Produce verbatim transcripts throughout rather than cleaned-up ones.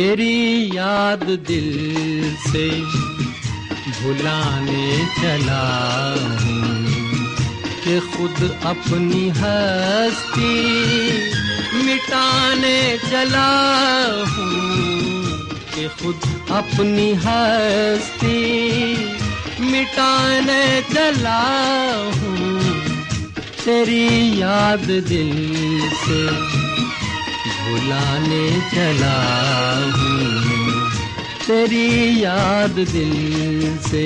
तेरी याद दिल से भुलाने चला हूँ कि खुद अपनी हस्ती मिटाने चला हूँ कि खुद अपनी हस्ती मिटाने चला हूँ। तेरी याद दिल से भुलाने चला हूँ, तेरी याद दिल से।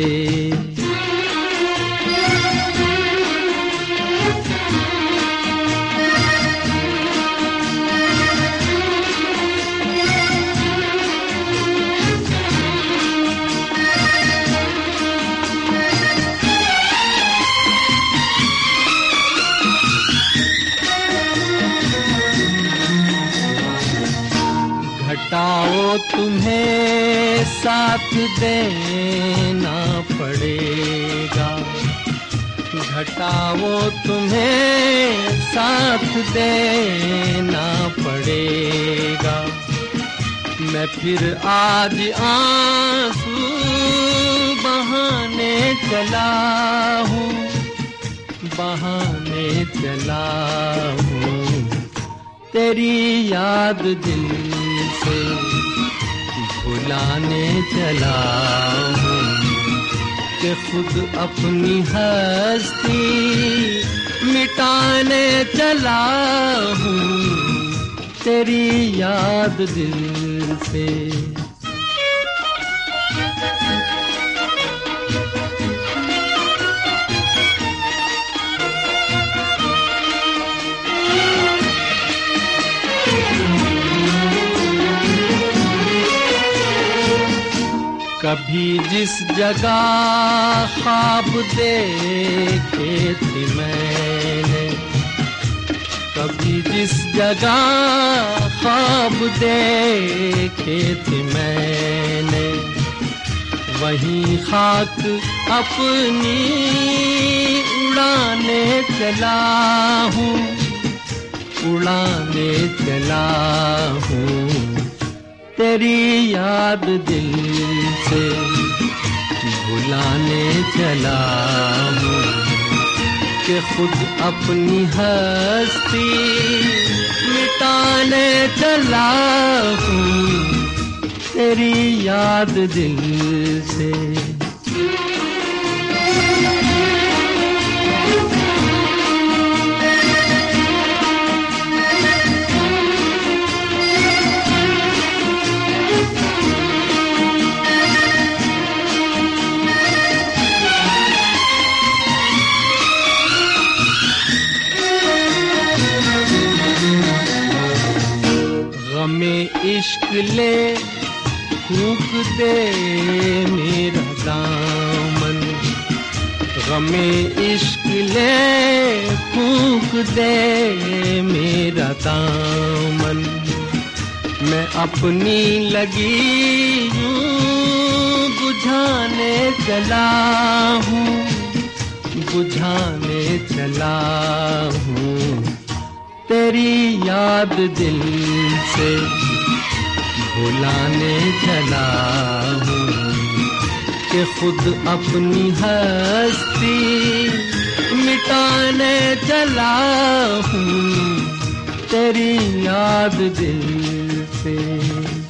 घटाओ तुम्हें साथ देना पड़ेगा, घटाओ तुम्हें साथ देना पड़ेगा। मैं फिर आज आंसू बहाने चला हूँ, बहाने चला हूँ। तेरी याद दिल से भुलाने चला हूँ कि खुद अपनी हस्ती मिटाने चला हूँ। तेरी याद दिल से। कभी जिस जगह ख्वाब देखे थे मैंने, कभी जिस जगह ख्वाब देखे थे मैंने, वहीं खाक अपनी उड़ाने चला हूँ, उड़ाने चला हूँ। तेरी याद दिल से भुलाने चला हूँ कि खुद अपनी हस्ती मिटाने चला हूँ। तेरी याद दिल से। गमे इश्क ले फूंक दे मेरा दामन, गमे इश्क ले फूंक दे मेरा दामन। मैं अपनी लगी यूं बुझाने चला हूँ, बुझाने चला हूँ। तेरी याद दिल से भुलाने चला हूँ कि खुद अपनी हस्ती मिटाने चला हूँ। तेरी याद दिल से।